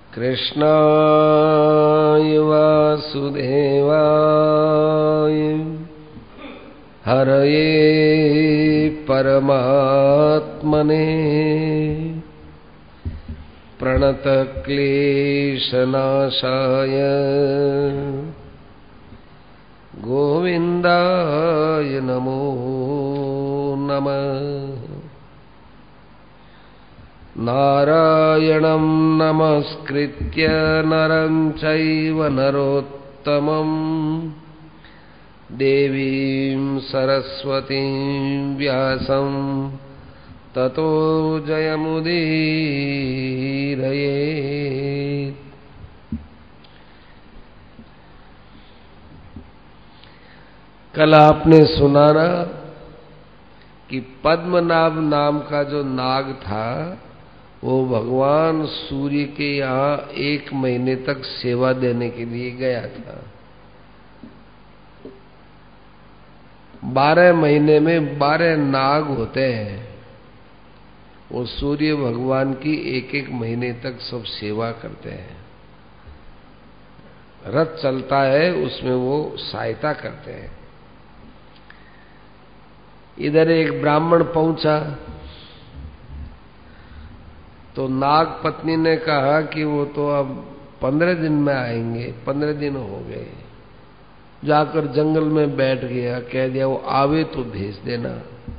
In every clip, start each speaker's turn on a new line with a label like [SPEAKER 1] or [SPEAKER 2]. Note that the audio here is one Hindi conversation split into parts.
[SPEAKER 1] कृष्णाय वासुदेवाय हरये परमात्मने प्रणतक्लेशनाशाय गोविन्दाय नमो नमः। नारायणं नमस्कृत्य नरं चैव नरोत्तमं देवीं सरस्वतीं व्यासं ततो जयमुदीरयेत्। कल आपने सुना ना कि पद्मनाभ नाम का जो नाग था वो भगवान सूर्य के यहाँ 1 महीने तक सेवा देने के लिए गया था। 12 महीने में 12 नाग होते हैं। वो सूर्य भगवान की 1-1 महीने तक सब सेवा करते हैं। रथ चलता है उसमें वो सहायता करते हैं। इधर एक ब्राह्मण पहुंचा तो नाग पत्नी ने कहा कि वो तो अब 15 दिन में आएंगे। 15 दिन हो गए। जाकर जंगल में बैठ गया, कह दिया वो आवे तो भेज देना।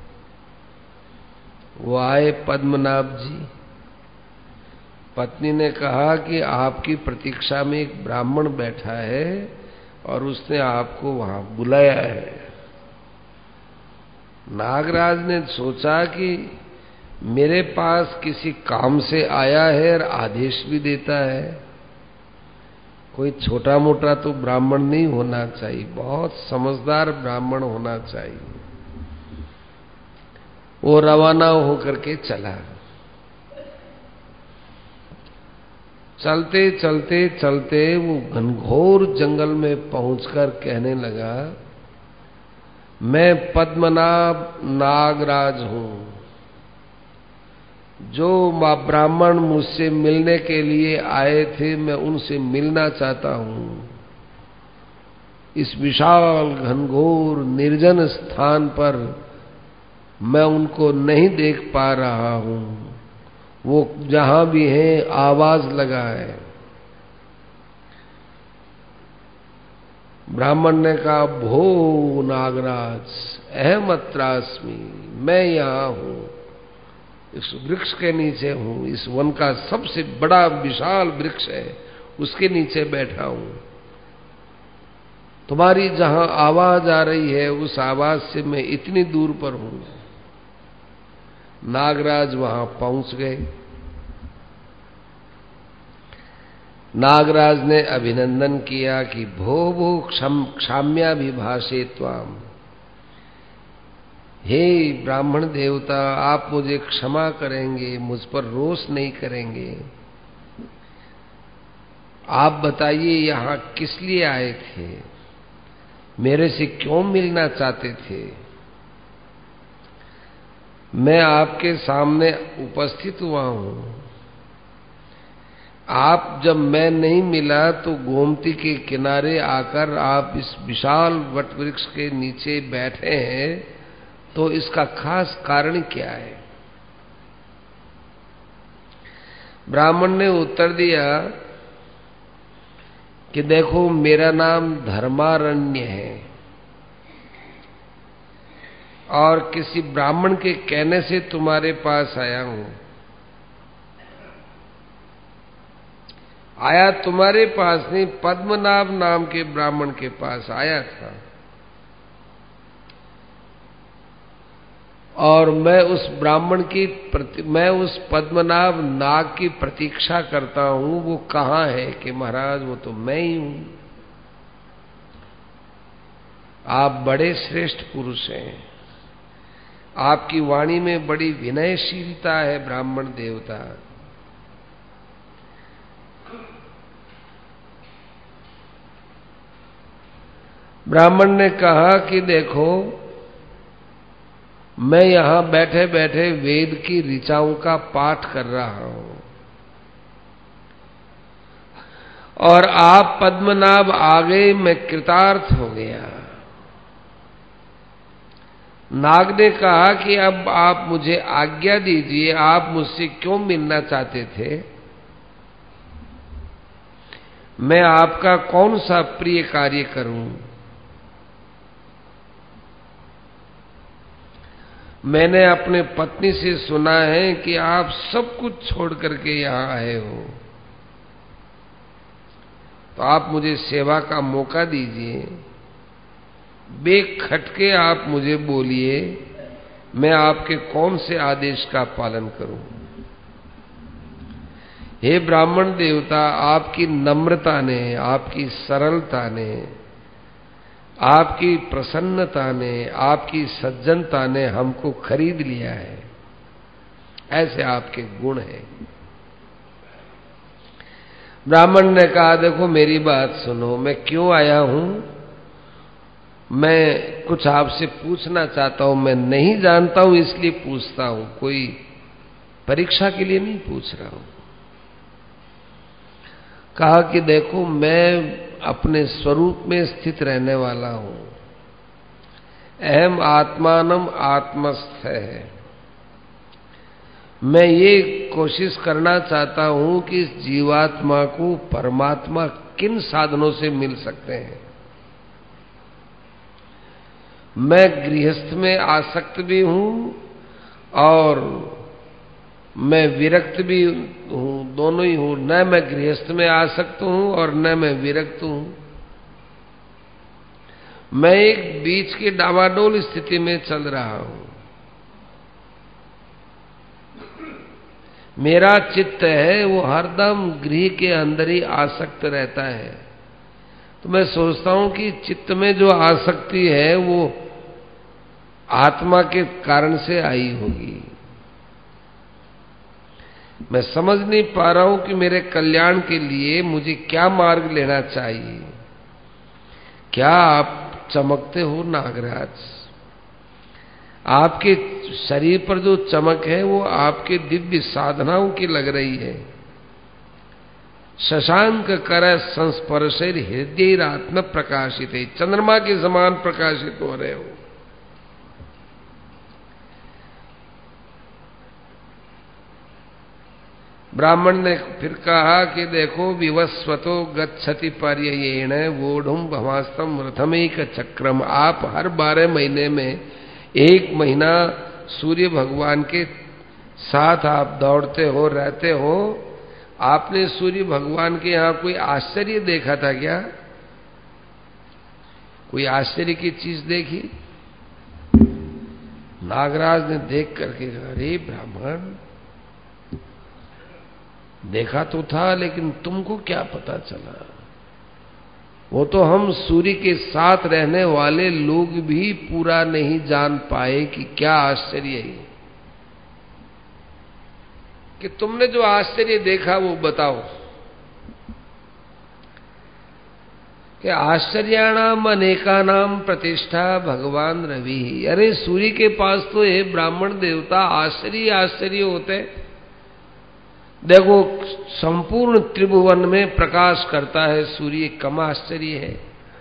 [SPEAKER 1] वो आए पद्मनाभ जी। पत्नी ने कहा कि आपकी प्रतीक्षा में एक ब्राह्मण बैठा है और उसने आपको वहां बुलाया है। नागराज ने सोचा कि मेरे पास किसी काम से आया है और आदेश भी देता है। कोई छोटा मोटा तो ब्राह्मण नहीं होना चाहिए, बहुत समझदार ब्राह्मण होना चाहिए। वो रवाना होकर के चला। चलते चलते चलते वो घनघोर जंगल में पहुंचकर कहने लगा, मैं पद्मनाभ नागराज हूं। जो ब्राह्मण मुझसे मिलने के लिए आए थे मैं उनसे मिलना चाहता हूं। इस विशाल घनघोर निर्जन स्थान पर मैं उनको नहीं देख पा रहा हूं। वो जहां भी हैं आवाज लगाए। ब्राह्मण ने कहा, भो नागराज अहमत्रास्मि, मैं यहां हूं, इस वृक्ष के नीचे हूं। इस वन का सबसे बड़ा विशाल वृक्ष है, उसके नीचे बैठा हूं। तुम्हारी जहां आवाज आ रही है उस आवाज से मैं इतनी दूर पर हूं। नागराज वहां पहुंच गए। नागराज ने अभिनंदन किया कि भो भो क्षाम्याभिभाषे त्वाम। हे ब्राह्मण देवता, आप मुझे क्षमा करेंगे, मुझ पर रोष नहीं करेंगे। आप बताइए यहां किस लिए आए थे? मेरे से क्यों मिलना चाहते थे? मैं आपके सामने उपस्थित हुआ हूं। आप जब मैं नहीं मिला तो गोमती के किनारे आकर आप इस विशाल वटवृक्ष के नीचे बैठे हैं, तो इसका खास कारण क्या है? ब्राह्मण ने उत्तर दिया कि देखो, मेरा नाम धर्मारण्य है और किसी ब्राह्मण के कहने से तुम्हारे पास आया हूं। आया तुम्हारे पास नहीं, पद्मनाभ नाम के ब्राह्मण के पास आया था। और मैं उस पद्मनाभ नाग की प्रतीक्षा करता हूं। वो कहां है कि महाराज वो तो मैं ही हूं। आप बड़े श्रेष्ठ पुरुष हैं। आपकी वाणी में बड़ी विनयशीलता है ब्राह्मण देवता। ब्राह्मण ने कहा कि देखो, मैं यहां बैठे बैठे वेद की ऋचाओं का पाठ कर रहा हूं। और आप पद्मनाभ आ गए, मैं कृतार्थ हो गया। नाग ने कहा कि अब आप मुझे आज्ञा दीजिए, आप मुझसे क्यों मिलना चाहते थे? मैं आपका कौन सा प्रिय कार्य करूं? मैंने अपने पत्नी से सुना है कि आप सब कुछ छोड़ करके यहां आए हो, तो आप मुझे सेवा का मौका दीजिए। बेखटके आप मुझे बोलिए, मैं आपके कौन से आदेश का पालन करूं? हे ब्राह्मण देवता, आपकी नम्रता ने, आपकी सरलता ने, आपकी प्रसन्नता ने, आपकी सज्जनता ने हमको खरीद लिया है। ऐसे आपके गुण हैं। ब्राह्मण ने कहा, देखो मेरी बात सुनो, मैं क्यों आया हूं? मैं कुछ आपसे पूछना चाहता हूं, मैं नहीं जानता हूं इसलिए पूछता हूं, कोई परीक्षा के लिए नहीं पूछ रहा हूं। कहा कि देखो, मैं अपने स्वरूप में स्थित रहने वाला हूं। अहम आत्मानम आत्मस्थ है। मैं ये कोशिश करना चाहता हूं कि इस जीवात्मा को परमात्मा किन साधनों से मिल सकते हैं। मैं गृहस्थ में आसक्त भी हूं और मैं विरक्त भी हूं, दोनों ही हूं। न मैं गृहस्थ में आसक्त हूं और न मैं विरक्त हूं। मैं एक बीच की डामाडोल स्थिति में चल रहा हूं। मेरा चित्त है वो हरदम गृह के अंदर ही आसक्त रहता है। तो मैं सोचता हूं कि चित्त में जो आसक्ति है वो आत्मा के कारण से आई होगी। मैं समझ नहीं पा रहा हूं कि मेरे कल्याण के लिए मुझे क्या मार्ग लेना चाहिए। क्या आप चमकते हो नागराज? आपके शरीर पर जो चमक है वो आपके दिव्य साधनाओं की लग रही है। शशांक कर संस्पर्शेर हृदय आत्म प्रकाशित है, चंद्रमा के समान प्रकाशित हो रहे हो। ब्राह्मण ने फिर कहा कि देखो, विवस्वतो गच्छति पर्ययेण वोढ़ुम भवास्तम रथमेक चक्रम। आप हर 12 महीने में 1 महीना सूर्य भगवान के साथ आप दौड़ते हो, रहते हो। आपने सूर्य भगवान के यहां कोई आश्चर्य देखा था क्या? कोई आश्चर्य की चीज देखी? नागराज ने देख करके कहा, अरे ब्राह्मण, देखा तो था, लेकिन तुमको क्या पता चला? वो तो हम सूर्य के साथ रहने वाले लोग भी पूरा नहीं जान पाए कि क्या आश्चर्य है। कि तुमने जो आश्चर्य देखा वो बताओ। कि आश्चर्याणाम अनेकानाम प्रतिष्ठा भगवान रवि। अरे सूर्य के पास तो ये ब्राह्मण देवता आश्चर्य आश्चर्य होते। देखो, संपूर्ण त्रिभुवन में प्रकाश करता है सूर्य, कम आश्चर्य है?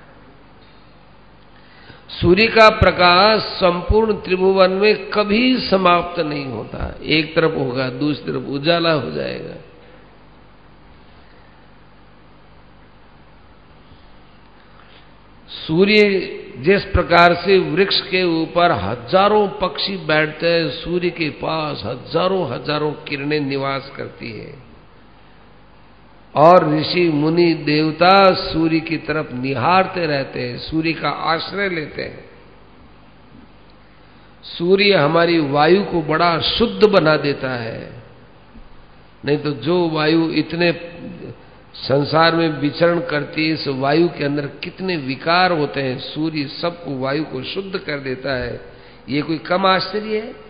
[SPEAKER 1] सूर्य का प्रकाश संपूर्ण त्रिभुवन में कभी समाप्त नहीं होता। एक तरफ होगा, दूसरी तरफ उजाला हो जाएगा। सूर्य जिस प्रकार से वृक्ष के ऊपर हजारों पक्षी बैठते हैं, सूर्य के पास हजारों हजारों किरणें निवास करती है और ऋषि मुनि देवता सूर्य की तरफ निहारते रहते हैं, सूर्य का आश्रय लेते हैं। सूर्य हमारी वायु को बड़ा शुद्ध बना देता है। नहीं तो जो वायु इतने संसार में विचरण करती है, इस वायु के अंदर कितने विकार होते हैं। सूर्य सबको, वायु को शुद्ध कर देता है। ये कोई कम आश्चर्य है?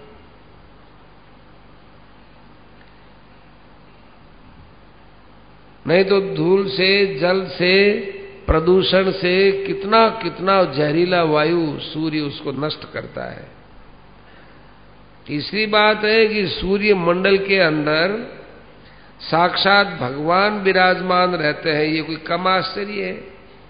[SPEAKER 1] नहीं तो धूल से, जल से, प्रदूषण से कितना कितना जहरीला वायु सूर्य उसको नष्ट करता है। तीसरी बात है कि सूर्य मंडल के अंदर साक्षात भगवान विराजमान रहते हैं, ये कोई कम आश्चर्य है?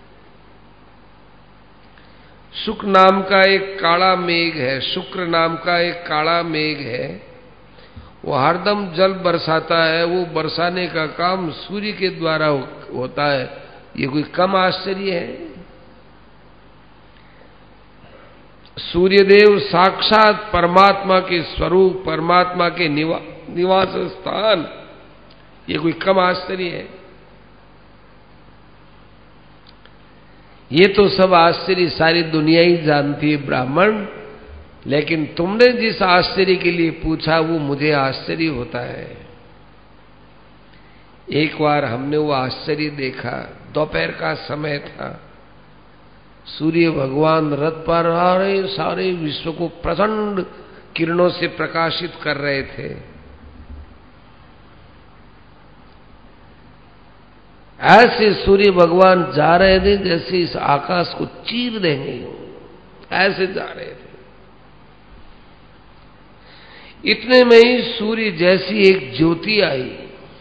[SPEAKER 1] शुक्र नाम का एक काला मेघ है, शुक्र नाम का एक काला मेघ है, वो हरदम जल बरसाता है, वो बरसाने का काम सूर्य के द्वारा होता है, ये कोई कम आश्चर्य है? सूर्यदेव साक्षात परमात्मा के स्वरूप, परमात्मा के निवास स्थान, ये कोई कम आश्चर्य है? ये तो सब आश्चर्य सारी दुनिया ही जानती है ब्राह्मण, लेकिन तुमने जिस आश्चर्य के लिए पूछा वो मुझे आश्चर्य होता है। एक बार हमने वो आश्चर्य देखा, दोपहर का समय था, सूर्य भगवान रथ पर आ रहे, सारे विश्व को प्रचंड किरणों से प्रकाशित कर रहे थे। ऐसे सूर्य भगवान जा रहे थे जैसे इस आकाश को चीर देंगे, ऐसे जा रहे थे। इतने में ही सूर्य जैसी एक ज्योति आई,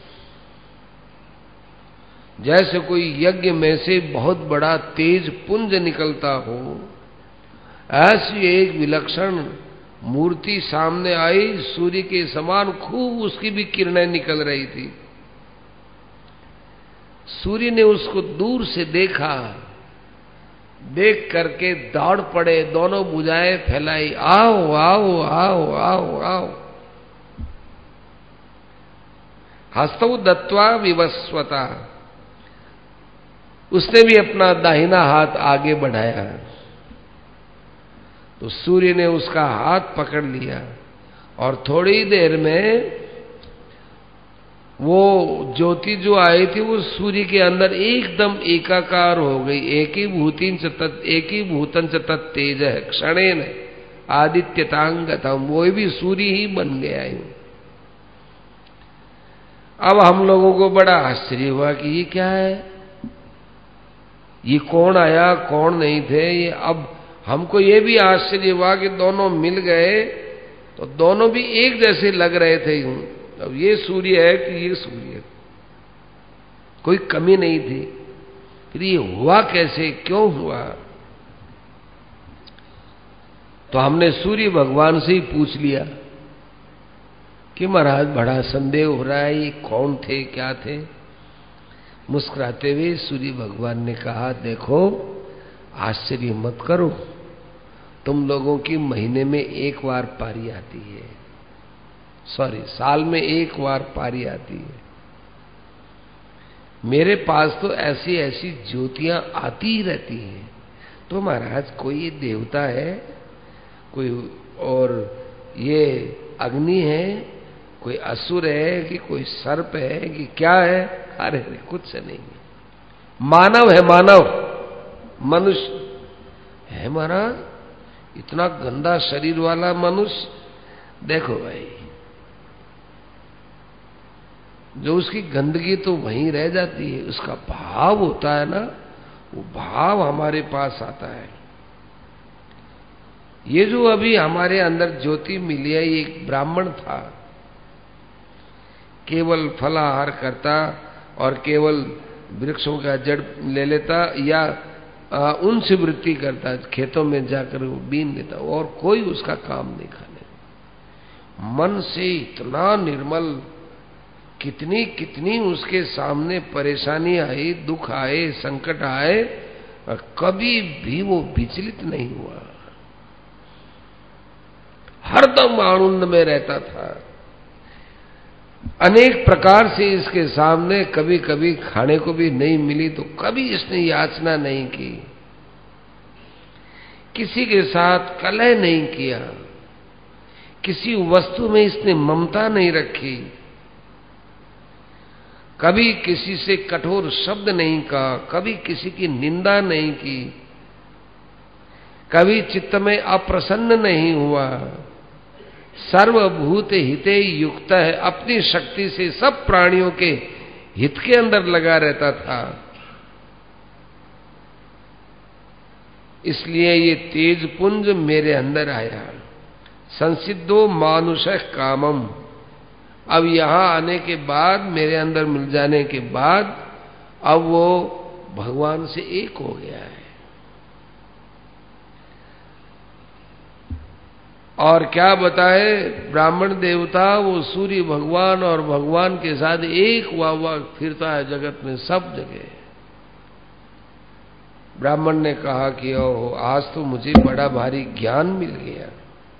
[SPEAKER 1] जैसे कोई यज्ञ में से बहुत बड़ा तेज पुंज निकलता हो, ऐसी एक विलक्षण मूर्ति सामने आई, सूर्य के समान खूब उसकी भी किरणें निकल रही थी। सूर्य ने उसको दूर से देखा, देख करके दौड़ पड़े, दोनों भुजाएं फैलाई, आओ आओ आओ आओ आओ। हस्तौ दत्वा विवस्वता, उसने भी अपना दाहिना हाथ आगे बढ़ाया, तो सूर्य ने उसका हाथ पकड़ लिया और थोड़ी देर में वो ज्योति जो आई थी वो सूर्य के अंदर एकदम एकाकार हो गई। एक ही भूतन च तत्तेज है क्षणेन आदित्यतांगतम, वो भी सूर्य ही बन गया। अब हम लोगों को बड़ा आश्चर्य हुआ कि ये क्या है, ये कौन आया कौन नहीं थे ये। अब हमको ये भी आश्चर्य हुआ कि दोनों मिल गए तो दोनों भी एक जैसे लग रहे थे। अब ये सूर्य है कि ये सूर्य है, कोई कमी नहीं थी। फिर ये हुआ कैसे, क्यों हुआ? तो हमने सूर्य भगवान से ही पूछ लिया कि महाराज बड़ा संदेह हो रहा है, ये कौन थे क्या थे? मुस्कुराते हुए सूर्य भगवान ने कहा, देखो आश्चर्य मत करो, तुम लोगों की महीने में एक बार पारी आती है, साल में एक बार पारी आती है। मेरे पास तो ऐसी ऐसी ज्योतियां आती ही रहती हैं। तो महाराज कोई देवता है, कोई और ये अग्नि है, कोई असुर है कि कोई सर्प है कि क्या है? अरे कुछ नहीं, मानव है, मानव मनुष्य है महाराज, इतना गंदा शरीर वाला मनुष्य। देखो भाई, जो उसकी गंदगी तो वहीं रह जाती है, उसका भाव होता है ना, वो भाव हमारे पास आता है। ये जो अभी हमारे अंदर ज्योति मिली है, ये एक ब्राह्मण था, केवल फलाहार करता और केवल वृक्षों का जड़ ले लेता या उनसे वृत्ति करता, खेतों में जाकर वो बीन लेता, और कोई उसका काम नहीं खाने। मन से इतना निर्मल, कितनी कितनी उसके सामने परेशानी आई, दुख आए, संकट आए, और कभी भी वो विचलित नहीं हुआ, हरदम आनंद में रहता था। अनेक प्रकार से इसके सामने कभी कभी खाने को भी नहीं मिली तो कभी इसने याचना नहीं की, किसी के साथ कलह नहीं किया, किसी वस्तु में इसने ममता नहीं रखी, कभी किसी से कठोर शब्द नहीं कहा, कभी किसी की निंदा नहीं की, कभी चित्त में अप्रसन्न नहीं हुआ। सर्वभूत हिते युक्त है, अपनी शक्ति से सब प्राणियों के हित के अंदर लगा रहता था। इसलिए ये तेज पुंज मेरे अंदर आया। संसिद्धो मानुष कामम, अब यहां आने के बाद, मेरे अंदर मिल जाने के बाद, अब वो भगवान से एक हो गया है। और क्या बताए ब्राह्मण देवता, वो सूर्य भगवान और भगवान के साथ एक हुआ फिरता है जगत में सब जगह। ब्राह्मण ने कहा कि ओह, आज तो मुझे बड़ा भारी ज्ञान मिल गया।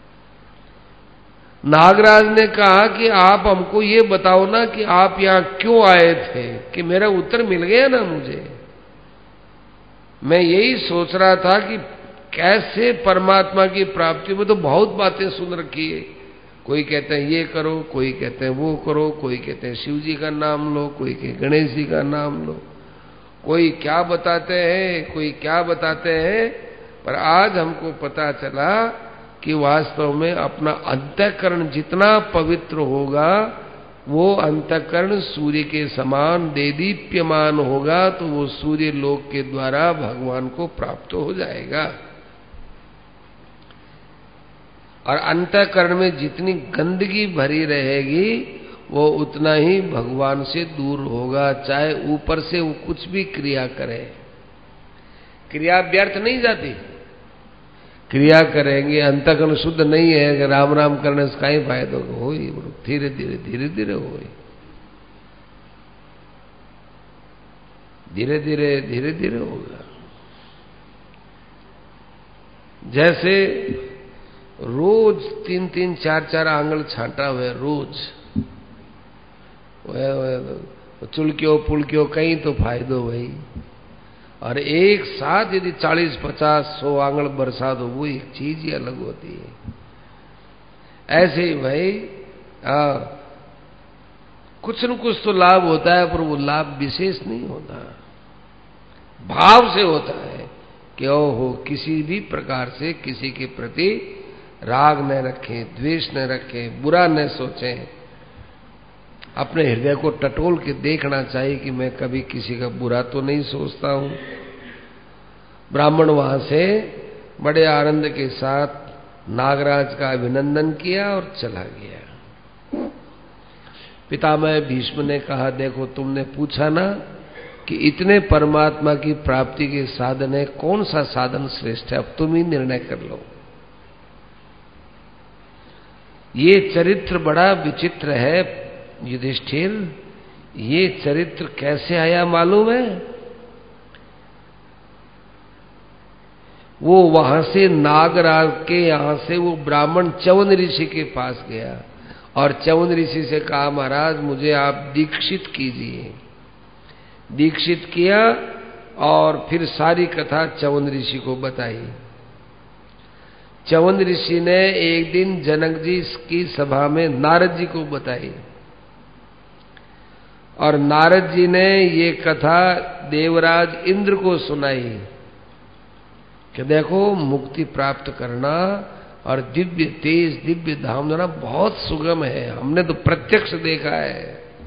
[SPEAKER 1] नागराज ने कहा कि आप हमको ये बताओ ना कि आप यहां क्यों आए थे, कि मेरा उत्तर मिल गया ना मुझे। मैं यही सोच रहा था कि कैसे परमात्मा की प्राप्ति में तो बहुत बातें सुन रखी है। कोई कहते हैं ये करो, कोई कहते हैं वो करो, कोई कहते हैं शिव जी का नाम लो, कोई कहते हैं गणेश जी का नाम लो, कोई क्या बताते हैं, कोई क्या बताते हैं। पर आज हमको पता चला कि वास्तव में अपना अंतःकरण जितना पवित्र होगा, वो अंतःकरण सूर्य के समान देदीप्यमान होगा, तो वो सूर्य लोक के द्वारा भगवान को प्राप्त हो जाएगा। और अंतःकरण में जितनी गंदगी भरी रहेगी, वो उतना ही भगवान से दूर होगा, चाहे ऊपर से वो कुछ भी क्रिया करे। क्रिया व्यर्थ नहीं जाती। क्रिया करेंगे, अंतःकरण शुद्ध नहीं है कि राम राम करने से कहीं फायदा हो, धीरे धीरे धीरे धीरे हो, धीरे धीरे धीरे धीरे होगा। जैसे रोज 3-3, 4-4 आंगल छांटा हुआ रोज, चुलक्यो पुलक्यो कहीं तो फायदो भाई। और एक साथ यदि 40, 50, 100 आंगल बरसा दो, वो एक चीज ही अलग होती है। ऐसे ही भाई कुछ न कुछ तो लाभ होता है, पर वो लाभ विशेष नहीं होता, भाव से होता है कि ओहो, किसी भी प्रकार से किसी के प्रति राग न रखें, द्वेष न रखें, बुरा न सोचें। अपने हृदय को टटोल के देखना चाहिए कि मैं कभी किसी का बुरा तो नहीं सोचता हूं। ब्राह्मण वहां से बड़े आनंद के साथ नागराज का अभिनंदन किया और चला गया। पितामह भीष्म ने कहा, देखो तुमने पूछा ना कि इतने परमात्मा की प्राप्ति के साधन है, कौन सा साधन श्रेष्ठ है, अब तुम ही निर्णय कर लो। ये चरित्र बड़ा विचित्र है युधिष्ठिर। ये चरित्र कैसे आया मालूम है? वो वहां से नागराज के यहां से वो ब्राह्मण च्यवन ऋषि के पास गया और च्यवन ऋषि से कहा, महाराज मुझे आप दीक्षित कीजिए। दीक्षित किया और फिर सारी कथा च्यवन ऋषि को बताई। च्यवन ऋषि ने एक दिन जनक जी की सभा में नारद जी को बताई और नारद जी ने ये कथा देवराज इंद्र को सुनाई कि देखो, मुक्ति प्राप्त करना और दिव्य तेज, दिव्य धाम देना बहुत सुगम है, हमने तो प्रत्यक्ष देखा है।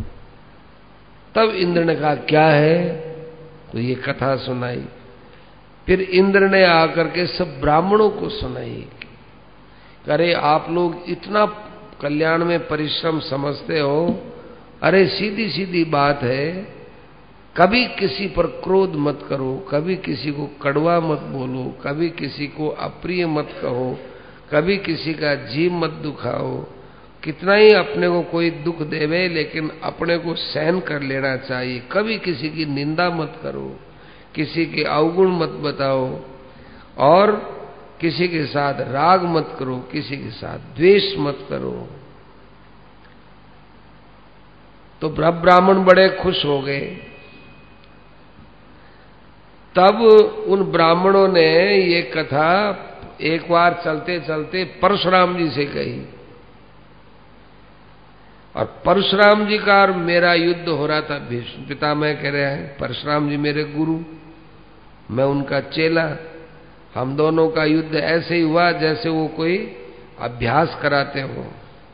[SPEAKER 1] तब इंद्र ने कहा, क्या है? तो ये कथा सुनाई। फिर इंद्र ने आकर के सब ब्राह्मणों को सुनाई। अरे आप लोग इतना कल्याण में परिश्रम समझते हो, अरे सीधी सीधी बात है, कभी किसी पर क्रोध मत करो, कभी किसी को कड़वा मत बोलो, कभी किसी को अप्रिय मत कहो, कभी किसी का जीव मत दुखाओ। कितना ही अपने को कोई दुख देवे, लेकिन अपने को सहन कर लेना चाहिए। कभी किसी की निंदा मत करो, किसी के अवगुण मत बताओ और किसी के साथ राग मत करो, किसी के साथ द्वेष मत करो। तो ब्राह्मण बड़े खुश हो गए। तब उन ब्राह्मणों ने ये कथा एक बार चलते चलते परशुराम जी से कही और परशुराम जी का और मेरा युद्ध हो रहा था। भीष्म पितामह कह रहे हैं, परशुराम जी मेरे गुरु, मैं उनका चेला, हम दोनों का युद्ध ऐसे ही हुआ जैसे वो कोई अभ्यास कराते हो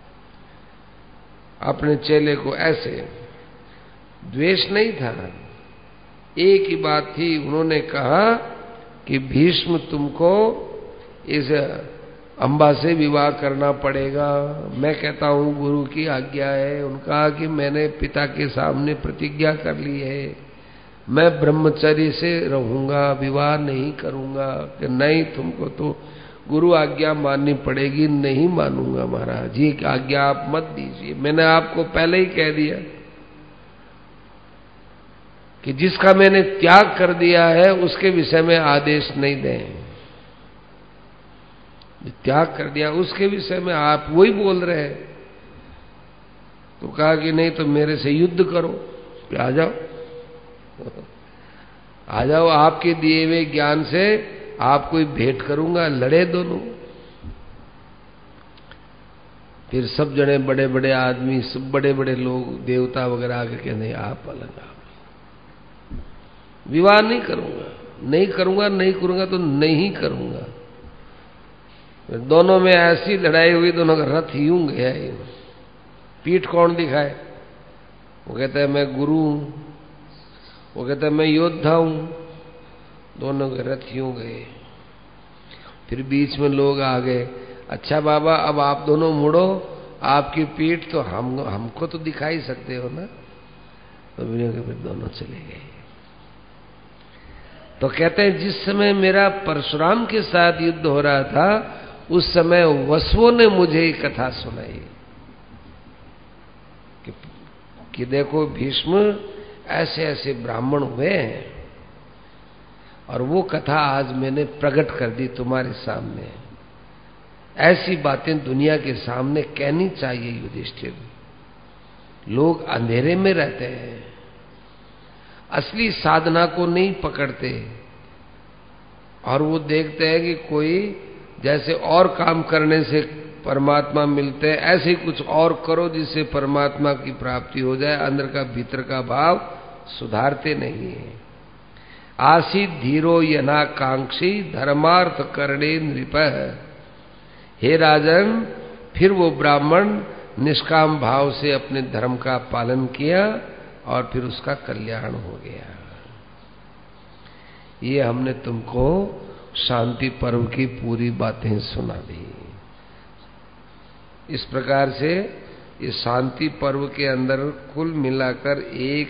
[SPEAKER 1] अपने चेले को। ऐसे द्वेष नहीं था, एक ही बात थी। उन्होंने कहा कि भीष्म तुमको इस अम्बा से विवाह करना पड़ेगा। मैं कहता हूँ गुरु की आज्ञा है। उनका कि मैंने पिता के सामने प्रतिज्ञा कर ली है, मैं ब्रह्मचर्य से रहूंगा, विवाह नहीं करूंगा। कि नहीं, तुमको तो गुरु आज्ञा माननी पड़ेगी। नहीं मानूंगा महाराज, ये आज्ञा आप मत दीजिए। मैंने आपको पहले ही कह दिया कि जिसका मैंने त्याग कर दिया है उसके विषय में आदेश नहीं दें। त्याग कर दिया उसके विषय में आप वही बोल रहे हैं। तो कहा कि नहीं तो मेरे से युद्ध करो, आ जाओ आ जाओ, आपके दिए हुए ज्ञान से आपको भेंट करूंगा, लड़े दोनों। फिर सब जने बड़े बड़े आदमी, सब बड़े बड़े लोग, देवता वगैरह आके कहने आप अलग, आप विवाह नहीं करूंगा, नहीं करूंगा, नहीं करूंगा तो नहीं करूंगा। दोनों में ऐसी लड़ाई हुई, दोनों का रथ यूं गया। पीठ कौन दिखाए? वो कहता है मैं गुरु हूं, वो कहता है मैं योद्धा हूं। दोनों के रथ यूं गए। फिर बीच में लोग आ गए, अच्छा बाबा अब आप दोनों मुड़ो, आपकी पीठ तो हमको तो दिखाई सकते हो ना। तो फिर दोनों चले गए। तो कहते हैं जिस समय मेरा परशुराम के साथ युद्ध हो रहा था उस समय वसुओं ने मुझे एक कथा सुनाई कि देखो भीष्म ऐसे ऐसे ब्राह्मण हुए हैं, और वो कथा आज मैंने प्रकट कर दी तुम्हारे सामने। ऐसी बातें दुनिया के सामने कहनी चाहिए युधिष्ठिर। लोग अंधेरे में रहते हैं, असली साधना को नहीं पकड़ते, और वो देखते हैं कि कोई जैसे और काम करने से परमात्मा मिलते हैं, ऐसे ही कुछ और करो जिससे परमात्मा की प्राप्ति हो जाए। अंदर का भीतर का भाव सुधारते नहीं है। आसीत धीरो यनाकांक्षी धर्मार्थ करणे नृपः। हे राजन, फिर वो ब्राह्मण निष्काम भाव से अपने धर्म का पालन किया और फिर उसका कल्याण हो गया। ये हमने तुमको शांति पर्व की पूरी बातें सुना दी। इस प्रकार से ये शांति पर्व के अंदर कुल मिलाकर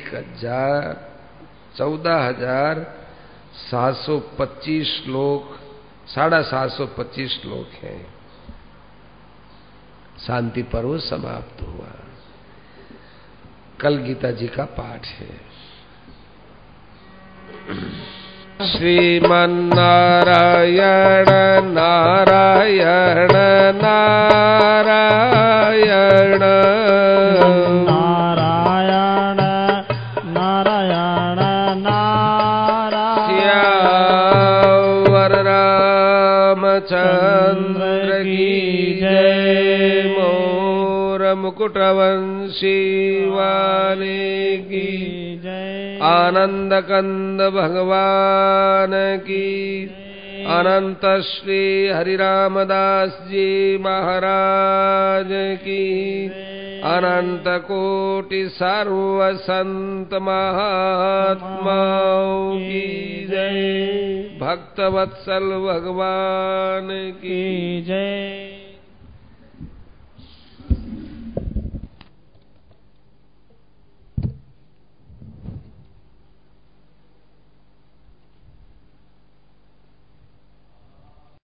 [SPEAKER 1] 14,725 श्लोक, 725 श्लोक हैं। शांति पर्व समाप्त हुआ। कल गीता जी का पाठ है। श्रीमन्नारायण नारायण नारायण
[SPEAKER 2] नारायण नारायण नारायण।
[SPEAKER 1] श्यावर रामचंद्र की जय। मोर मुकुटवंशी वाले की
[SPEAKER 2] जय।
[SPEAKER 1] आनंद कंद भगवान की। अनंत श्री हरिरामदास जी महाराज की। अनंत कोटि सर्व संत महात्माओं की जय। भक्त वत्सल भगवान की जय।